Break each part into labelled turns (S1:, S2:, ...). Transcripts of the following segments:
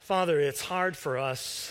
S1: Father, it's hard for us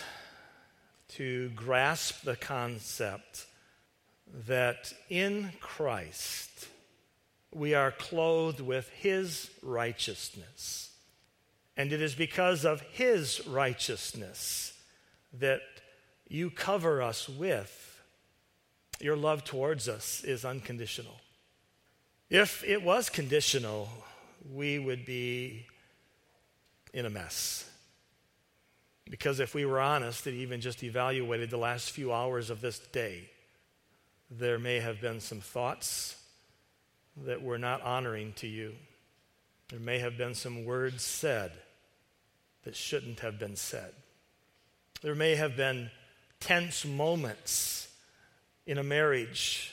S1: to grasp the concept that in Christ we are clothed with his righteousness. And it is because of his righteousness that you cover us with. Your love towards us is unconditional. If it was conditional, we would be in a mess. Because if we were honest and even just evaluated the last few hours of this day, there may have been some thoughts that were not honoring to you. There may have been some words said that shouldn't have been said. There may have been tense moments in a marriage,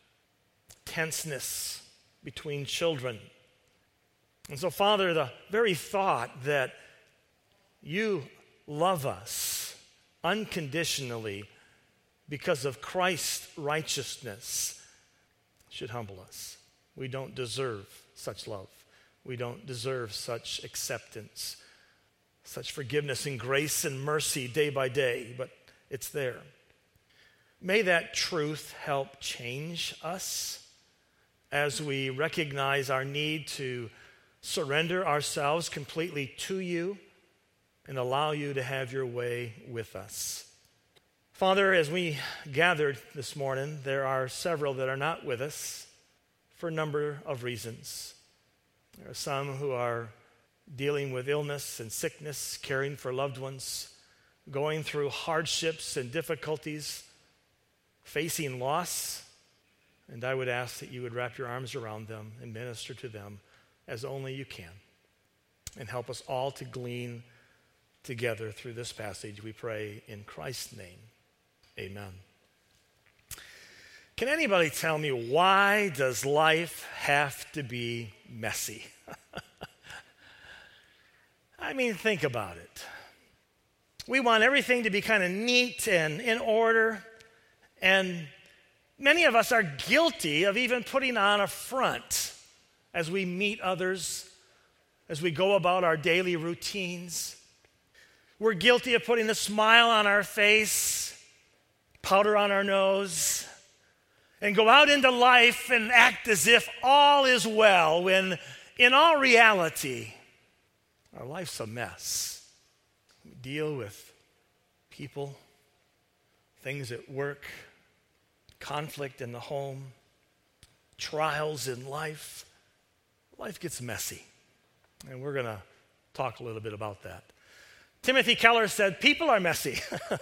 S1: tenseness between children. And so, Father, the very thought that you love us unconditionally because of Christ's righteousness should humble us. We don't deserve such love. We don't deserve such acceptance, such forgiveness and grace and mercy day by day, but it's there. May that truth help change us as we recognize our need to surrender ourselves completely to you and allow you to have your way with us. Father, as we gathered this morning, there are several that are not with us for a number of reasons. There are some who are dealing with illness and sickness, caring for loved ones, going through hardships and difficulties, facing loss. And I would ask that you would wrap your arms around them and minister to them as only you can. And help us all to glean together through this passage, we pray in Christ's name. Amen. Can anybody tell me, why does life have to be messy? I mean, think about it. We want everything to be kind of neat and in order, and many of us are guilty of even putting on a front as we meet others, as we go about our daily routines. We're guilty of putting a smile on our face, powder on our nose, and go out into life and act as if all is well, when in all reality, our life's a mess. We deal with people, things at work, conflict in the home, trials in life. Life gets messy, and we're going to talk a little bit about that. Timothy Keller said, people are messy.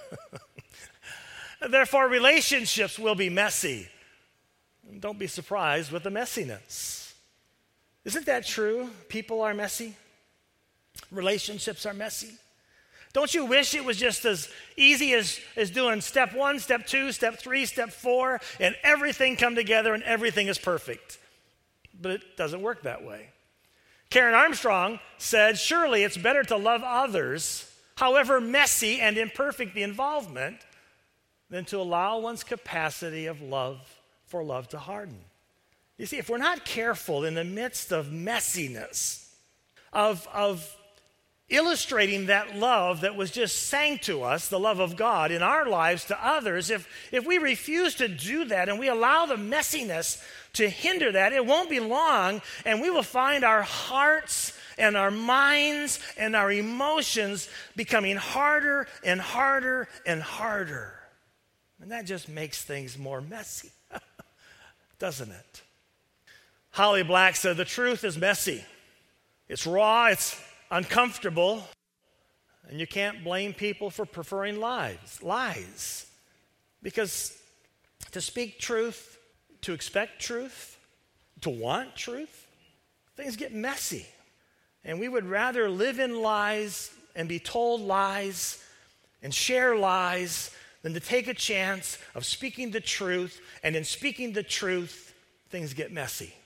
S1: Therefore, relationships will be messy. And don't be surprised with the messiness. Isn't that true? People are messy. Relationships are messy. Don't you wish it was just as easy as doing step 1, step 2, step 3, step 4, and everything come together and everything is perfect? But it doesn't work that way. Karen Armstrong said, surely it's better to love others, however messy and imperfect the involvement, than to allow one's capacity of love for love to harden. You see, if we're not careful in the midst of messiness, of illustrating that love that was just sang to us, the love of God in our lives to others, if we refuse to do that and we allow the messiness to hinder that, it won't be long and we will find our hearts and our minds and our emotions becoming harder and harder and harder. And that just makes things more messy, doesn't it? Holly Black said, the truth is messy. It's raw, it's uncomfortable, and you can't blame people for preferring lies. Because to speak truth, to expect truth, to want truth, things get messy. And we would rather live in lies and be told lies and share lies than to take a chance of speaking the truth. And in speaking the truth, things get messy.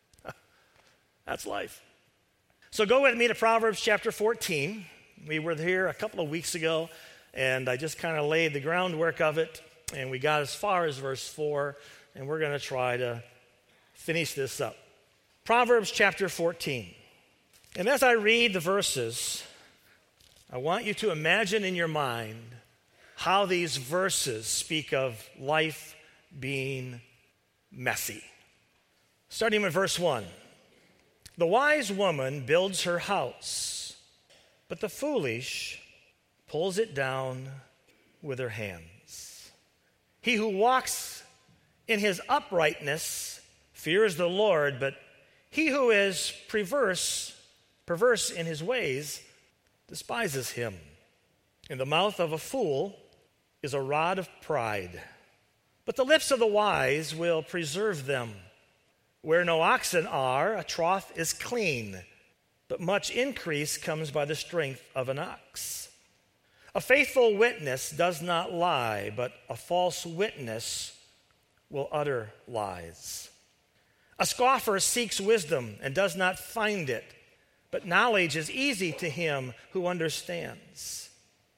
S1: That's life. So go with me to Proverbs chapter 14. We were here a couple of weeks ago, and I just kind of laid the groundwork of it, and we got as far as verse 4, and we're going to try to finish this up. Proverbs chapter 14. And as I read the verses, I want you to imagine in your mind how these verses speak of life being messy. Starting with verse 1. The wise woman builds her house, but the foolish pulls it down with her hands. He who walks in his uprightness fears the Lord, but he who is perverse in his ways despises him. In the mouth of a fool is a rod of pride, but the lips of the wise will preserve them. Where no oxen are, a trough is clean, but much increase comes by the strength of an ox. A faithful witness does not lie, but a false witness will utter lies. A scoffer seeks wisdom and does not find it, but knowledge is easy to him who understands.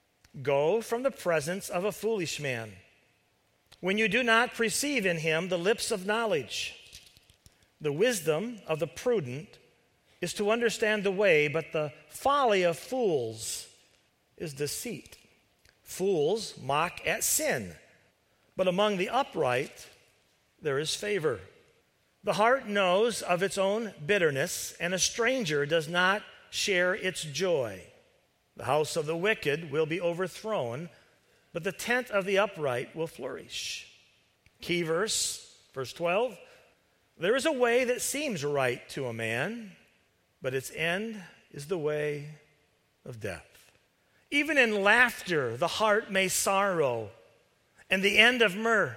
S1: Go from the presence of a foolish man, when you do not perceive in him the lips of knowledge. The wisdom of the prudent is to understand the way, but the folly of fools is deceit. Fools mock at sin, but among the upright there is favor. The heart knows of its own bitterness, and a stranger does not share its joy. The house of the wicked will be overthrown, but the tent of the upright will flourish. Key verse, verse 12. There is a way that seems right to a man, but its end is the way of death. Even in laughter, the heart may sorrow, and the end of mirth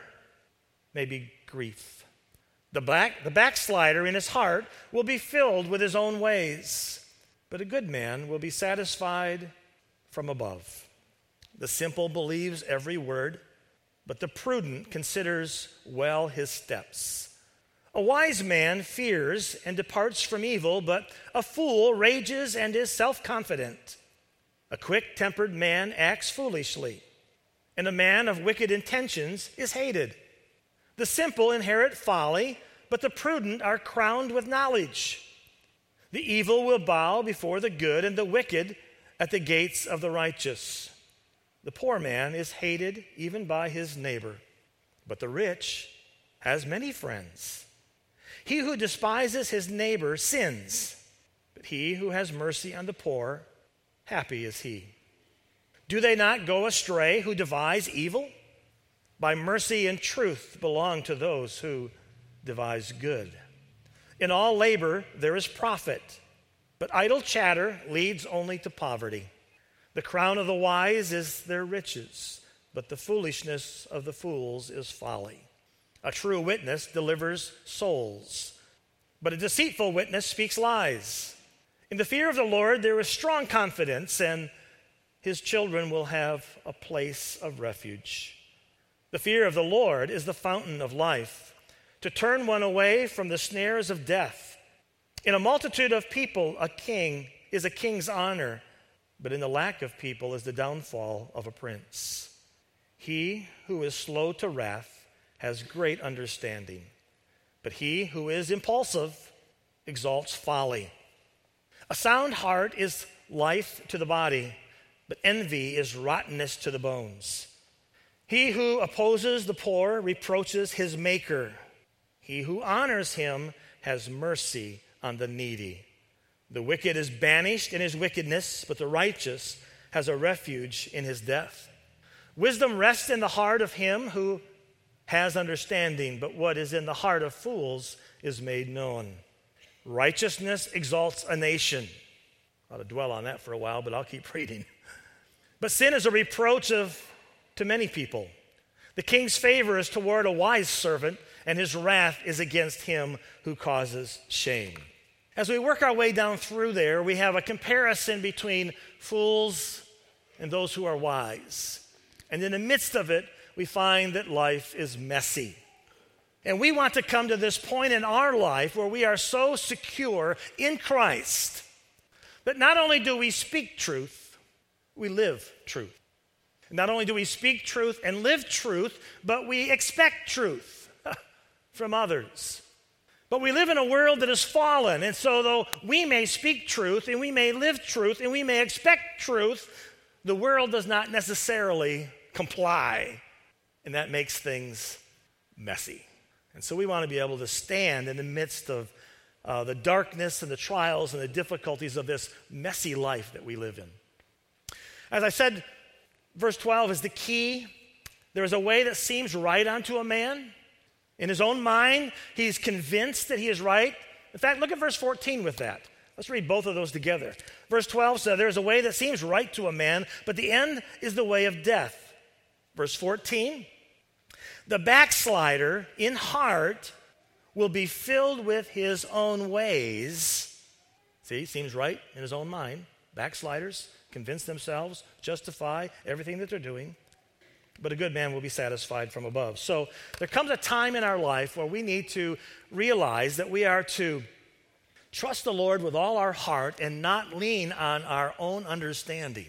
S1: may be grief. The backslider in his heart will be filled with his own ways, but a good man will be satisfied from above. The simple believes every word, but the prudent considers well his steps. A wise man fears and departs from evil, but a fool rages and is self-confident. A quick-tempered man acts foolishly, and a man of wicked intentions is hated. The simple inherit folly, but the prudent are crowned with knowledge. The evil will bow before the good, and the wicked at the gates of the righteous. The poor man is hated even by his neighbor, but the rich has many friends. He who despises his neighbor sins, but he who has mercy on the poor, happy is he. Do they not go astray who devise evil? By mercy and truth belong to those who devise good. In all labor there is profit, but idle chatter leads only to poverty. The crown of the wise is their riches, but the foolishness of the fools is folly. A true witness delivers souls, but a deceitful witness speaks lies. In the fear of the Lord there is strong confidence, and his children will have a place of refuge. The fear of the Lord is the fountain of life, to turn one away from the snares of death. In a multitude of people, a king is a king's honor, but in the lack of people is the downfall of a prince. He who is slow to wrath has great understanding, but he who is impulsive exalts folly. A sound heart is life to the body, but envy is rottenness to the bones. He who opposes the poor reproaches his maker. He who honors him has mercy on the needy. The wicked is banished in his wickedness, but the righteous has a refuge in his death. Wisdom rests in the heart of him who has understanding, but what is in the heart of fools is made known. Righteousness exalts a nation. I ought to dwell on that for a while, but I'll keep reading. But sin is a reproach to many people. The king's favor is toward a wise servant, and his wrath is against him who causes shame. As we work our way down through there, we have a comparison between fools and those who are wise. And in the midst of it, we find that life is messy. And we want to come to this point in our life where we are so secure in Christ that not only do we speak truth, we live truth. Not only do we speak truth and live truth, but we expect truth from others. But we live in a world that is fallen, and so though we may speak truth, and we may live truth, and we may expect truth, the world does not necessarily comply, and that makes things messy. And so we want to be able to stand in the midst of the darkness and the trials and the difficulties of this messy life that we live in. As I said, verse 12 is the key. There is a way that seems right unto a man. In his own mind, he's convinced that he is right. In fact, look at verse 14 with that. Let's read both of those together. Verse 12 says, there is a way that seems right to a man, but the end is the way of death. Verse 14, the backslider in heart will be filled with his own ways. See, seems right in his own mind. Backsliders convince themselves, justify everything that they're doing. But a good man will be satisfied from above. So there comes a time in our life where we need to realize that we are to trust the Lord with all our heart and not lean on our own understanding.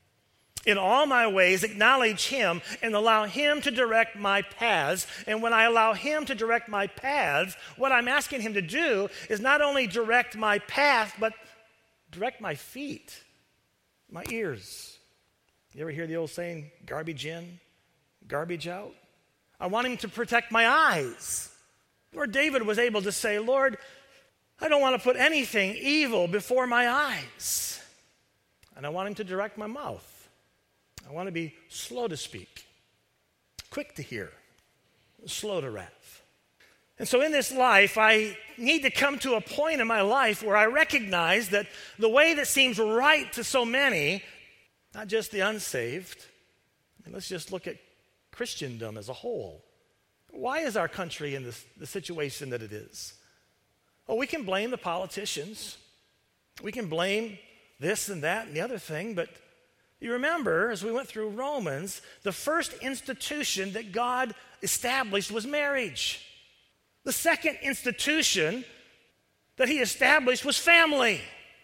S1: In all my ways, acknowledge him and allow him to direct my paths. And when I allow him to direct my paths, what I'm asking him to do is not only direct my path, but direct my feet, my ears. You ever hear the old saying, garbage in, garbage out? I want him to protect my eyes. Lord David was able to say, Lord, I don't want to put anything evil before my eyes. And I want him to direct my mouth. I want to be slow to speak, quick to hear, slow to wrath. And so in this life, I need to come to a point in my life where I recognize that the way that seems right to so many, not just the unsaved, and let's just look at Christendom as a whole. Why is our country in the situation that it is? Oh, we can blame the politicians. We can blame this and that and the other thing, but you remember, as we went through Romans, the first institution that God established was marriage. The second institution that he established was family.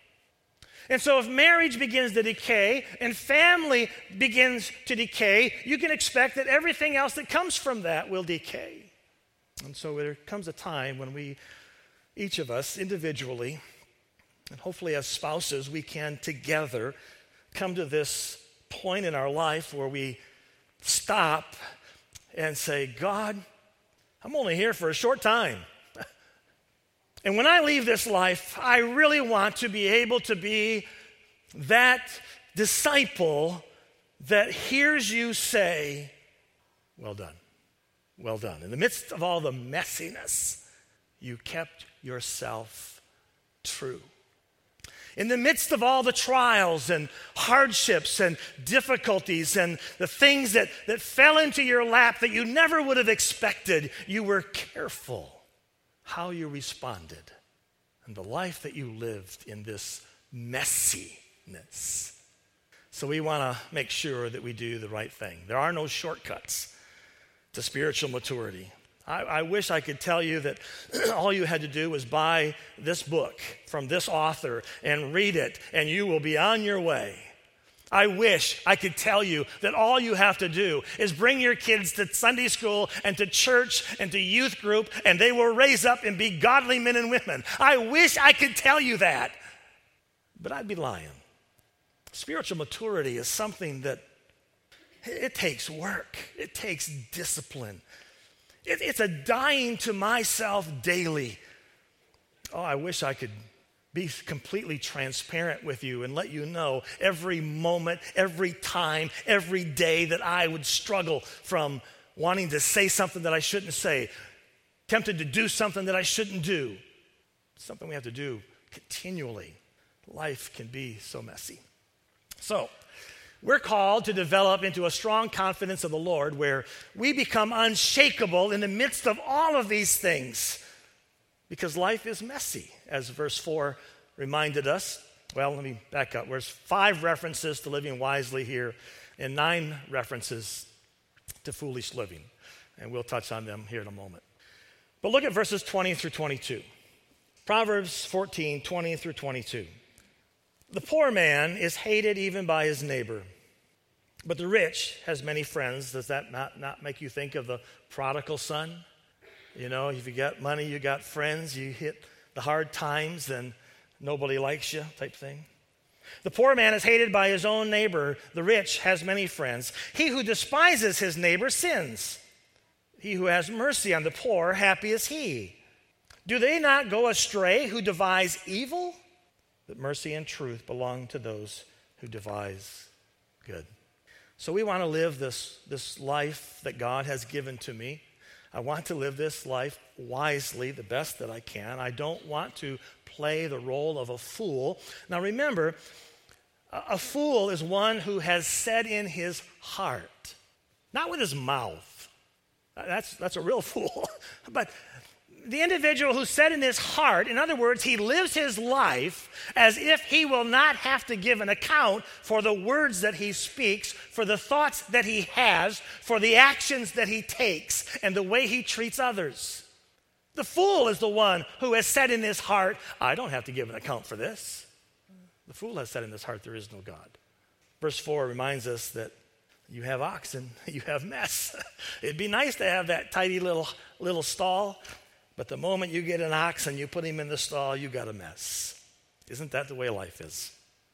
S1: And so if marriage begins to decay and family begins to decay, you can expect that everything else that comes from that will decay. And so there comes a time when we, each of us individually, and hopefully as spouses, we can together come to this point in our life where we stop and say, God, I'm only here for a short time. And when I leave this life, I really want to be able to be that disciple that hears you say, well done, well done. In the midst of all the messiness, you kept yourself true. In the midst of all the trials and hardships and difficulties and the things that fell into your lap that you never would have expected, you were careful how you responded and the life that you lived in this messiness. So we want to make sure that we do the right thing. There are no shortcuts to spiritual maturity. I wish I could tell you that all you had to do was buy this book from this author and read it, and you will be on your way. I wish I could tell you that all you have to do is bring your kids to Sunday school and to church and to youth group, and they will raise up and be godly men and women. I wish I could tell you that, but I'd be lying. Spiritual maturity is something that it takes work. It takes discipline. It's a dying to myself daily. Oh, I wish I could be completely transparent with you and let you know every moment, every time, every day that I would struggle from wanting to say something that I shouldn't say, tempted to do something that I shouldn't do. It's something we have to do continually. Life can be so messy. So, we're called to develop into a strong confidence of the Lord where we become unshakable in the midst of all of these things because life is messy, as verse 4 reminded us. Well, let me back up. There's 5 references to living wisely here and 9 references to foolish living, and we'll touch on them here in a moment. But look at verses 20 through 22. Proverbs 14, 20 through 22. The poor man is hated even by his neighbor, but the rich has many friends. Does that not make you think of the prodigal son? You know, if you got money, you got friends, you hit the hard times, then nobody likes you type thing. The poor man is hated by his own neighbor. The rich has many friends. He who despises his neighbor sins. He who has mercy on the poor, happy is he. Do they not go astray who devise evil? But mercy and truth belong to those who devise good. So we want to live this life that God has given to me. I want to live this life wisely, the best that I can. I don't want to play the role of a fool. Now remember, a fool is one who has said in his heart, not with his mouth. That's a real fool. But the individual who said in his heart, in other words, he lives his life as if he will not have to give an account for the words that he speaks, for the thoughts that he has, for the actions that he takes, and the way he treats others. The fool is the one who has said in his heart, I don't have to give an account for this. The fool has said in his heart, there is no God. Verse 4 reminds us that you have oxen, you have mess. It'd be nice to have that tidy little stall, but the moment you get an ox and you put him in the stall, you got a mess. Isn't that the way life is?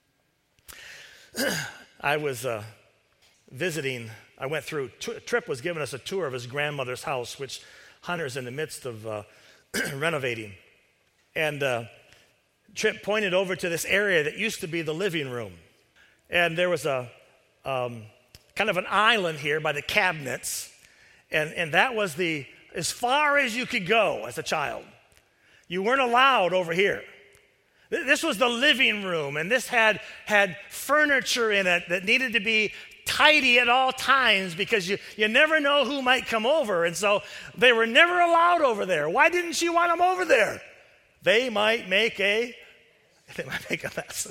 S1: I was visiting, I went through, Tripp was giving us a tour of his grandmother's house, which Hunter's in the midst of renovating. And Tripp pointed over to this area that used to be the living room. And there was a kind of an island here by the cabinets. And that was as far as you could go as a child. You weren't allowed over here. This was the living room, and this had furniture in it that needed to be tidy at all times because you never know who might come over. And so they were never allowed over there. Why didn't she want them over there? They might make a mess.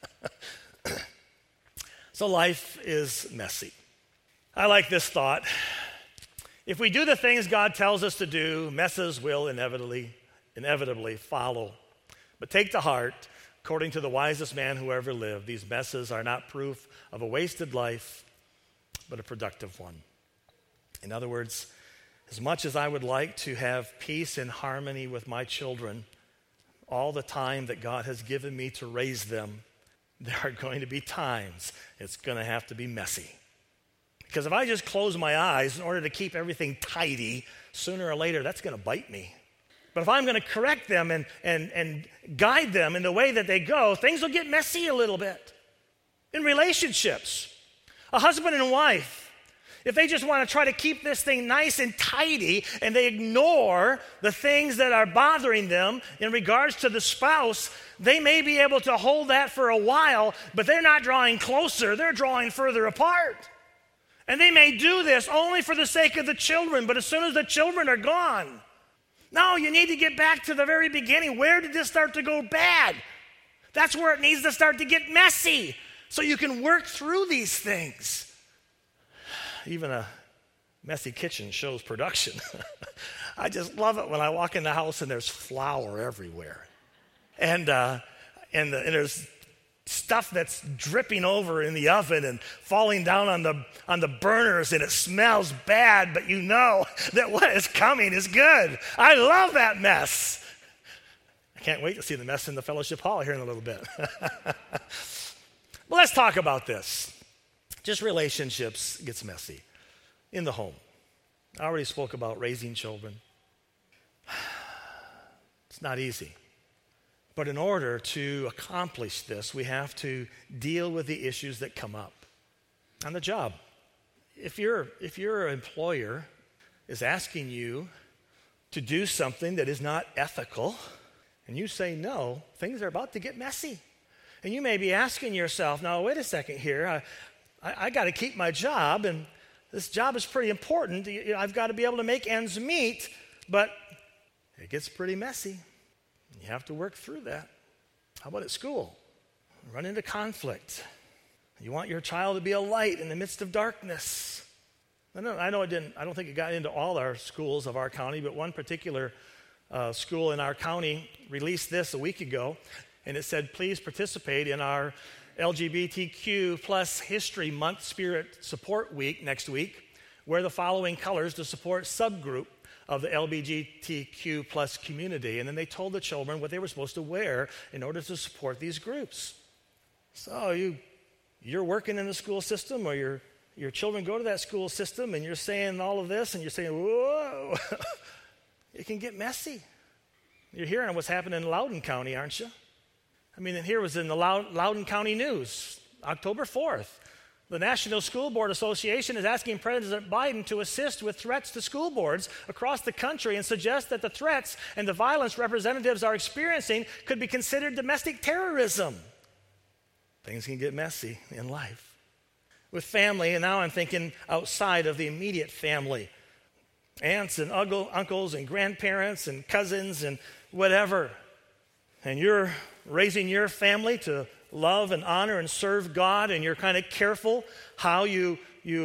S1: So life is messy. I like this thought. If we do the things God tells us to do, messes will inevitably follow. But take to heart, according to the wisest man who ever lived, these messes are not proof of a wasted life, but a productive one. In other words, as much as I would like to have peace and harmony with my children all the time that God has given me to raise them, there are going to be times it's going to have to be messy. Because if I just close my eyes in order to keep everything tidy, sooner or later that's going to bite me. But if I'm going to correct them and guide them in the way that they go, things will get messy a little bit. In relationships, a husband and wife, if they just want to try to keep this thing nice and tidy and they ignore the things that are bothering them in regards to the spouse, they may be able to hold that for a while, but they're not drawing closer, they're drawing further apart. And they may do this only for the sake of the children, but as soon as the children are gone, no, you need to get back to the very beginning. Where did this start to go bad? That's where it needs to start to get messy so you can work through these things. Even a messy kitchen shows production. I just love it when I walk in the house and there's flour everywhere. And there's stuff that's dripping over in the oven and falling down on the burners, and it smells bad, but you know that what is coming is good. I love that mess. I can't wait to see the mess in the fellowship hall here in a little bit. Well, let's talk about this. Just relationships gets messy in the home. I already spoke about raising children. It's not easy. But in order to accomplish this, we have to deal with the issues that come up on the job. If your employer is asking you to do something that is not ethical, and you say no, things are about to get messy. And you may be asking yourself, now wait a second here, I got to keep my job, and this job is pretty important. I've got to be able to make ends meet, but it gets pretty messy. You have to work through that. How about at school? Run into conflict. You want your child to be a light in the midst of darkness. I don't think it got into all our schools of our county, but one particular school in our county released this a week ago, and it said, please participate in our LGBTQ plus History Month Spirit Support Week next week. Wear the following colors to support subgroup of the LGBTQ plus community. And then they told the children what they were supposed to wear in order to support these groups. So you're working in the school system, or your children go to that school system, and you're saying all of this, and you're saying, whoa, it can get messy. You're hearing what's happening in Loudoun County, aren't you? I mean, here was in the Loudoun County News, October 4th. The National School Board Association is asking President Biden to assist with threats to school boards across the country and suggest that the threats and the violence representatives are experiencing could be considered domestic terrorism. Things can get messy in life. With family, and now I'm thinking outside of the immediate family. Aunts and uncles and grandparents and cousins and whatever. And you're raising your family to love and honor and serve God, and you're kind of careful how or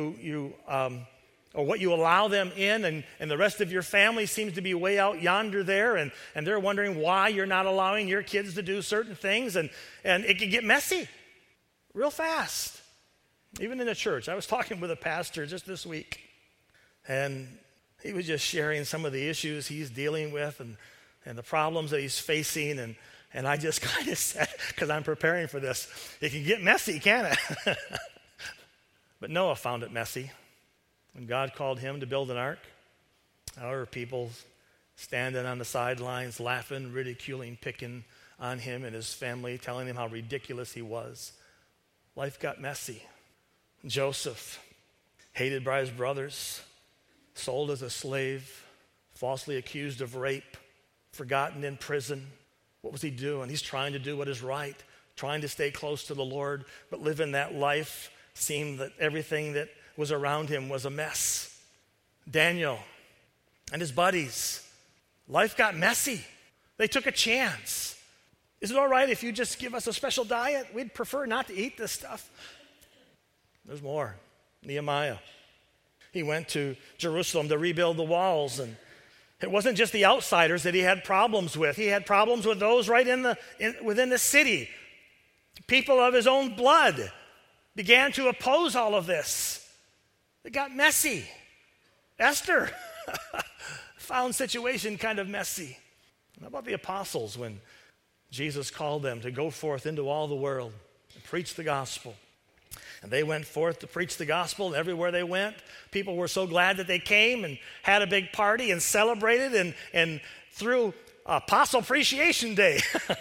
S1: what you allow them in, and the rest of your family seems to be way out yonder there, and they're wondering why you're not allowing your kids to do certain things, and it can get messy real fast. Even in the church. I was talking with a pastor just this week, and he was just sharing some of the issues he's dealing with and the problems that he's facing, and I just kind of said, because I'm preparing for this, it can get messy, can't it? But Noah found it messy. When God called him to build an ark, our people standing on the sidelines, laughing, ridiculing, picking on him and his family, telling him how ridiculous he was. Life got messy. Joseph, hated by his brothers, sold as a slave, falsely accused of rape, forgotten in prison. What was he doing? He's trying to do what is right, trying to stay close to the Lord, but living that life seemed that everything that was around him was a mess. Daniel and his buddies, life got messy. They took a chance. Is it all right if you just give us a special diet? We'd prefer not to eat this stuff. There's more. Nehemiah. He went to Jerusalem to rebuild the walls, and it wasn't just the outsiders that he had problems with. He had problems with those right within the city. People of his own blood began to oppose all of this. It got messy. Esther found situation kind of messy. How about the apostles when Jesus called them to go forth into all the world and preach the gospel? And they went forth to preach the gospel, and everywhere they went, people were so glad that they came and had a big party and celebrated and threw Apostle Appreciation Day.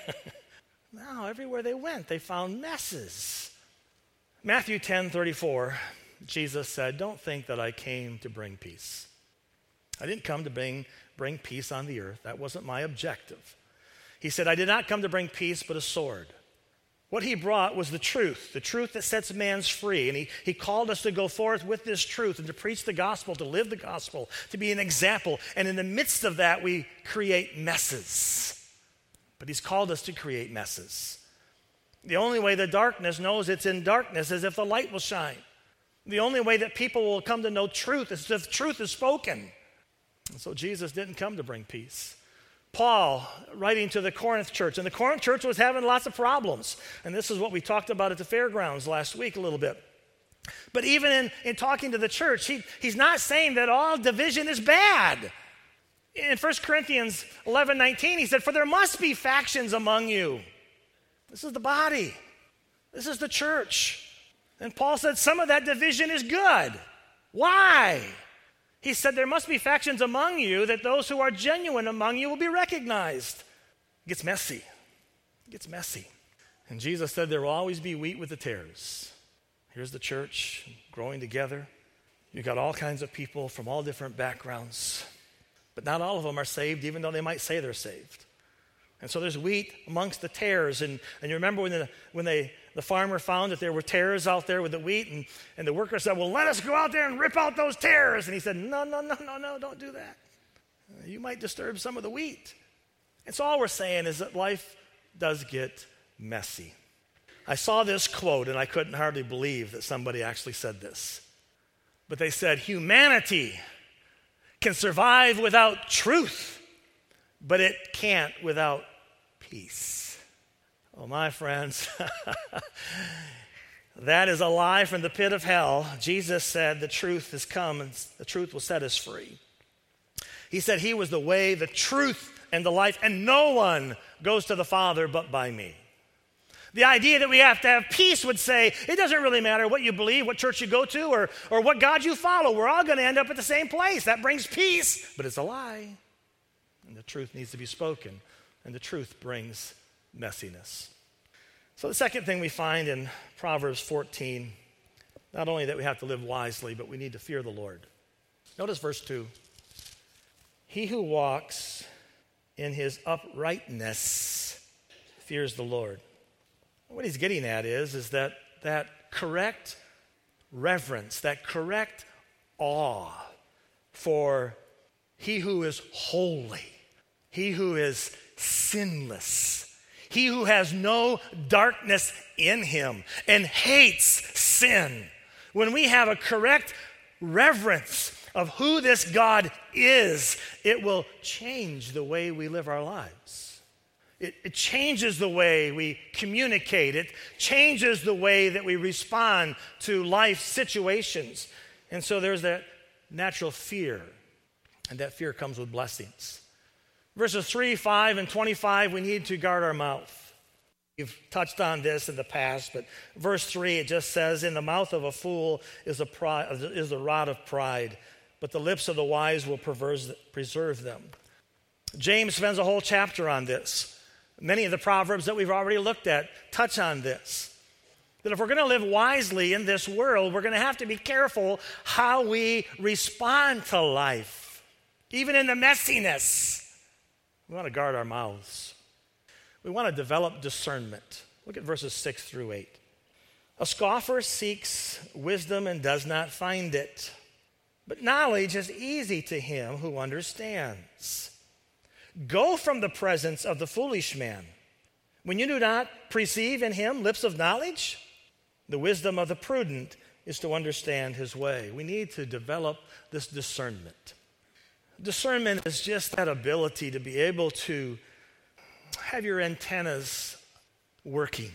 S1: Now, everywhere they went, they found messes. Matthew 10:34, Jesus said, "Don't think that I came to bring peace. I didn't come to bring peace on the earth. That wasn't my objective." He said, "I did not come to bring peace, but a sword." What he brought was the truth that sets man free. And he called us to go forth with this truth and to preach the gospel, to live the gospel, to be an example. And in the midst of that, we create messes. But he's called us to create messes. The only way the darkness knows it's in darkness is if the light will shine. The only way that people will come to know truth is if truth is spoken. And so Jesus didn't come to bring peace. Paul, writing to the Corinth church, and the Corinth church was having lots of problems. And this is what we talked about at the fairgrounds last week a little bit. But even in talking to the church, he's not saying that all division is bad. In 1 Corinthians 11:19, he said, "For there must be factions among you." This is the body. This is the church. And Paul said some of that division is good. Why? He said there must be factions among you, that those who are genuine among you will be recognized. It gets messy. It gets messy. And Jesus said there will always be wheat with the tares. Here's the church growing together. You've got all kinds of people from all different backgrounds. But not all of them are saved, even though they might say they're saved. And so there's wheat amongst the tares. And you remember when the farmer found that there were tares out there with the wheat, and the worker said, "Well, let us go out there and rip out those tares." And he said, No, don't do that. You might disturb some of the wheat. And so all we're saying is that life does get messy. I saw this quote, and I couldn't hardly believe that somebody actually said this. But they said, "Humanity can survive without truth, but it can't without peace." Oh, my friends, that is a lie from the pit of hell. Jesus said the truth has come and the truth will set us free. He said he was the way, the truth, and the life, and no one goes to the Father but by me. The idea that we have to have peace would say, it doesn't really matter what you believe, what church you go to, or what God you follow. We're all going to end up at the same place. That brings peace, but it's a lie. And the truth needs to be spoken, and the truth brings messiness. So the second thing we find in Proverbs 14, not only that we have to live wisely, but we need to fear the Lord. Notice verse 2. He who walks in his uprightness fears the Lord. What he's getting at is that correct reverence, that correct awe for he who is holy, he who is sinless, he who has no darkness in him and hates sin. When we have a correct reverence of who this God is, it will change the way we live our lives. It changes the way we communicate. It changes the way that we respond to life situations. And so there's that natural fear, and that fear comes with blessings. Verses 3, 5, and 25, we need to guard our mouth. We've touched on this in the past, but verse 3, it just says, in the mouth of a fool is the rod of pride, but the lips of the wise will preserve them. James spends a whole chapter on this. Many of the Proverbs that we've already looked at touch on this. That if we're going to live wisely in this world, we're going to have to be careful how we respond to life. Even in the messiness, we want to guard our mouths. We want to develop discernment. Look at verses 6 through 8. A scoffer seeks wisdom and does not find it, but knowledge is easy to him who understands. Go from the presence of the foolish man. When you do not perceive in him lips of knowledge, the wisdom of the prudent is to understand his way. We need to develop this discernment. Discernment is just that ability to be able to have your antennas working.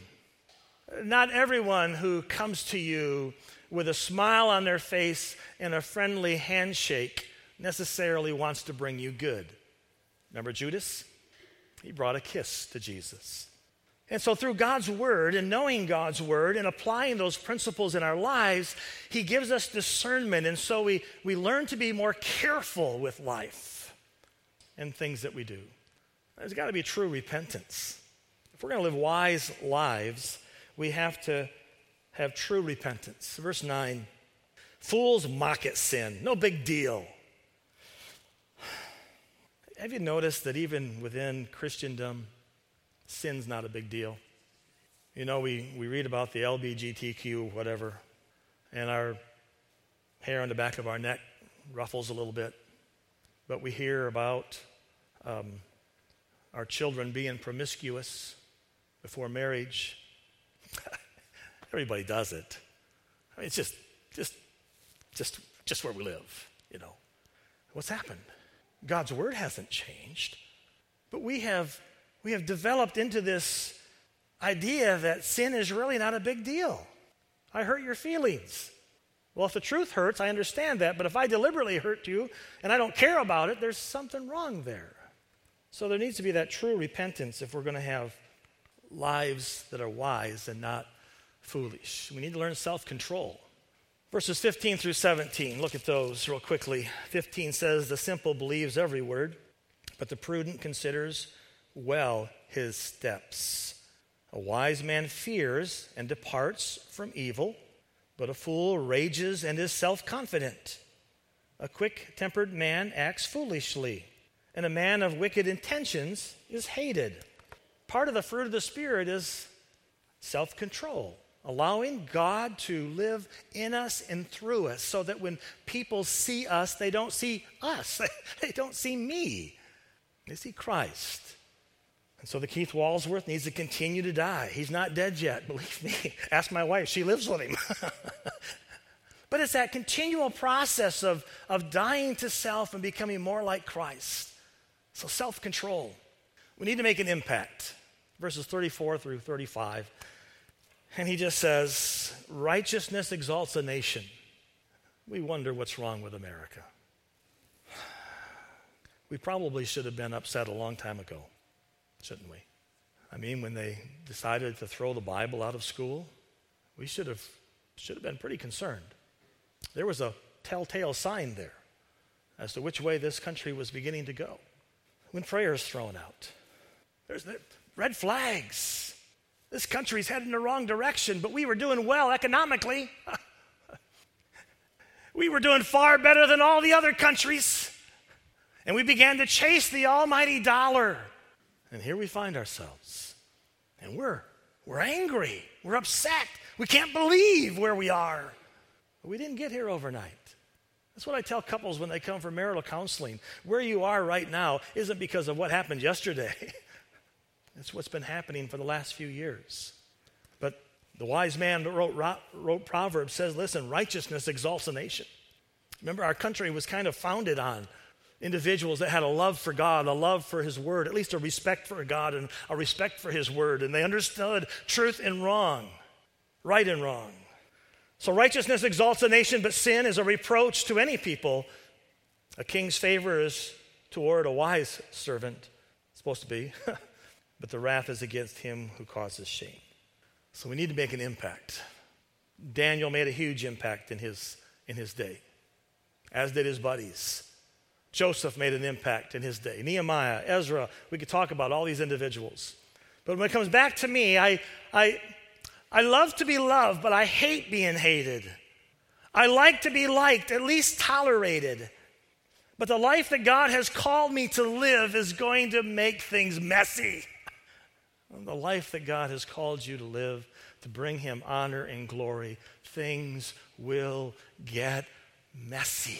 S1: Not everyone who comes to you with a smile on their face and a friendly handshake necessarily wants to bring you good. Remember Judas? He brought a kiss to Jesus. And so through God's word and knowing God's word and applying those principles in our lives, he gives us discernment. And so we learn to be more careful with life and things that we do. There's got to be true repentance. If we're going to live wise lives, we have to have true repentance. Verse 9, fools mock at sin. No big deal. Have you noticed that even within Christendom, sin's not a big deal? You know, we read about the LGBTQ, whatever, and our hair on the back of our neck ruffles a little bit. But we hear about our children being promiscuous before marriage. Everybody does it. I mean, it's just where we live, you know. What's happened? God's word hasn't changed, but we have developed into this idea that sin is really not a big deal. I hurt your feelings. Well, if the truth hurts, I understand that, but if I deliberately hurt you and I don't care about it, there's something wrong there. So there needs to be that true repentance if we're going to have lives that are wise and not foolish. We need to learn self-control. Verses 15 through 17, look at those real quickly. 15 says, the simple believes every word, but the prudent considers well his steps. A wise man fears and departs from evil, but a fool rages and is self-confident. A quick-tempered man acts foolishly, and a man of wicked intentions is hated. Part of the fruit of the Spirit is self-control. Allowing God to live in us and through us so that when people see us, they don't see us. They don't see me. They see Christ. And so the Keith Walsworth needs to continue to die. He's not dead yet, believe me. Ask my wife. She lives with him. But it's that continual process of dying to self and becoming more like Christ. So self-control. We need to make an impact. Verses 34 through 35. And he just says, righteousness exalts a nation. We wonder what's wrong with America. We probably should have been upset a long time ago, shouldn't we? I mean, when they decided to throw the Bible out of school, we should have been pretty concerned. There was a telltale sign there as to which way this country was beginning to go. When prayer is thrown out, there's the red flags. This country's heading in the wrong direction, but we were doing well economically. We were doing far better than all the other countries. And we began to chase the almighty dollar. And here we find ourselves. And we're angry. We're upset. We can't believe where we are. But we didn't get here overnight. That's what I tell couples when they come for marital counseling. Where you are right now isn't because of what happened yesterday. It's what's been happening for the last few years. But the wise man that wrote Proverbs says, listen, righteousness exalts a nation. Remember, our country was kind of founded on individuals that had a love for God, a love for his word, at least a respect for God and a respect for his word. And they understood truth and wrong, right and wrong. So righteousness exalts a nation, but sin is a reproach to any people. A king's favor is toward a wise servant. It's supposed to be. But the wrath is against him who causes shame. So we need to make an impact. Daniel made a huge impact in his day, as did his buddies. Joseph made an impact in his day. Nehemiah, Ezra, we could talk about all these individuals. But when it comes back to me, I love to be loved, but I hate being hated. I like to be liked, at least tolerated. But the life that God has called me to live is going to make things messy. The life that God has called you to live, to bring him honor and glory, things will get messy.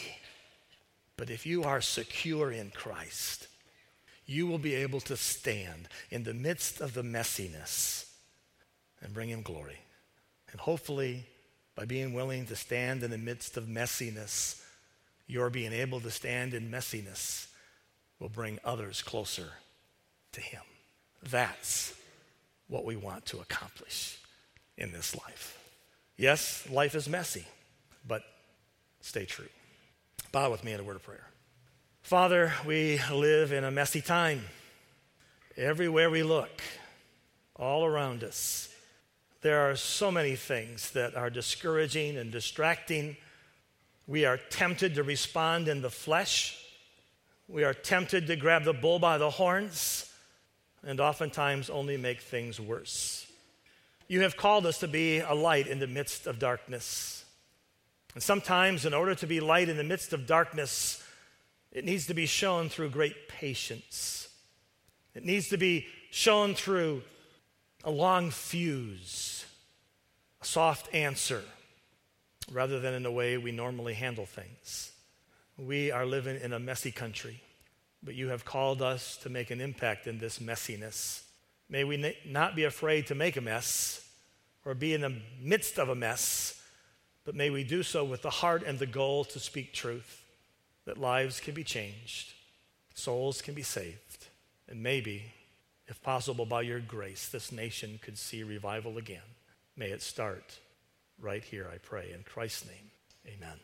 S1: But if you are secure in Christ, you will be able to stand in the midst of the messiness and bring him glory. And hopefully, by being willing to stand in the midst of messiness, your being able to stand in messiness will bring others closer to him. That's what we want to accomplish in this life. Yes, life is messy, but stay true. Bow with me in a word of prayer. Father, we live in a messy time. Everywhere we look, all around us, there are so many things that are discouraging and distracting. We are tempted to respond in the flesh. We are tempted to grab the bull by the horns and oftentimes only make things worse. You have called us to be a light in the midst of darkness. And sometimes in order to be light in the midst of darkness, it needs to be shown through great patience. It needs to be shown through a long fuse, a soft answer, rather than in the way we normally handle things. We are living in a messy country, but you have called us to make an impact in this messiness. May we not be afraid to make a mess or be in the midst of a mess, but may we do so with the heart and the goal to speak truth, that lives can be changed, souls can be saved, and maybe, if possible by your grace, this nation could see revival again. May it start right here, I pray. In Christ's name, amen.